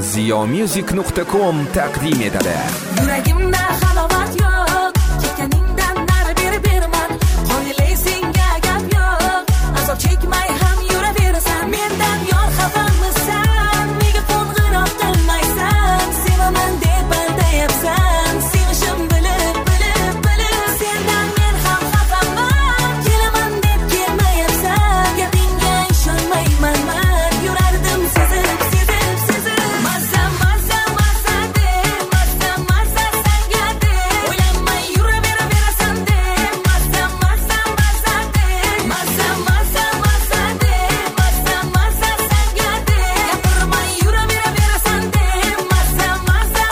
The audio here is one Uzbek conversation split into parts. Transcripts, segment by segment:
ziyomusic.com taqdim etadi. Yuragimda halovat yo'q, ketganingdan nari berman. Qo'ylay senga gap yo'q, azob chekmay ham yuraverasan. Mendan yor xafamisan, nega qo'ng'iroq qilmaysan? Sevaman deb aldayapsan, sevishim bilib sendan men ham xafaman. Kelaman deb kelmayapsan, gapingga ishonmayman man. Yurardim sezib mazza de, mazza senga de. O'ylanmay yuraverasan de, mazza de. Mazza de, mazza senga de. Gapirmay yuraverasan de, mazza de.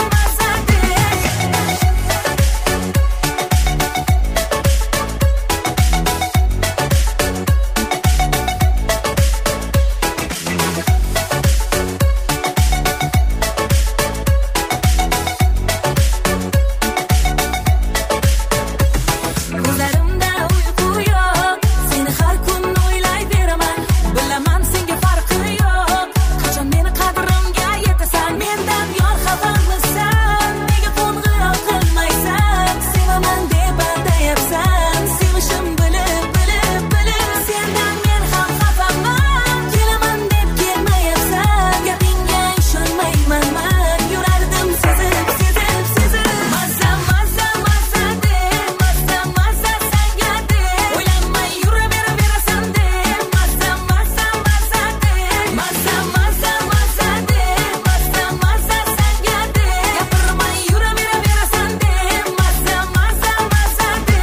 Ko'zlarimda uyqu yo'q, seni har kun o'ylayveraman. Bilaman senga farqi yo'q, qachon meni qadrimga yetasan? Mendan yor xafamisan, nega qo'ng'iroq qilmaysan? Sevaman deb aldayapsan, sevishim bilib sendan men ham xafaman. Kelaman deb kelmayapsan, gapingga ishonmayman man. Yurardim sezib mazza de, mazza senga de. O'ylanmay yuraverasan de, mazza de. Mazza de, mazza senga de. Gapirmay yuraverasan de, mazza de.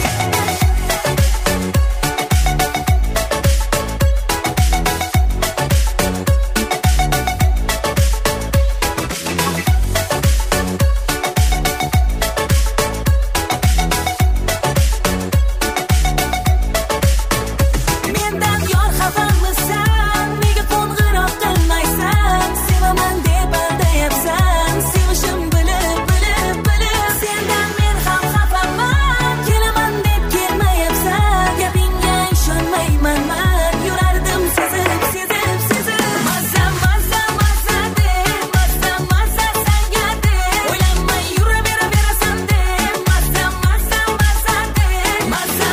Mendan yor xafamisan, nega qo'ng'iroq qilmaysan? Sevaman deb aldayapsan, sevishim bilib sendan men ham xafaman. Kelaman deb kelmayapsan, gapingga ishonmayman man. Yurardim sezib mazza de, mazza senga de. O'ylanmay yuraverasan de, mazza de. Mazza de, mazza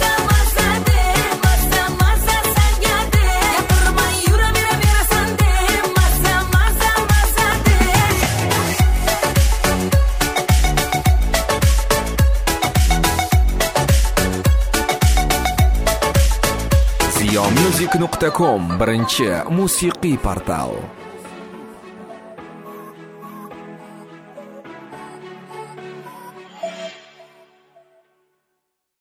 senga de. Gapirmay yuraverasan de, mazza de. ziyomusic.com birinchi musiqiy portal.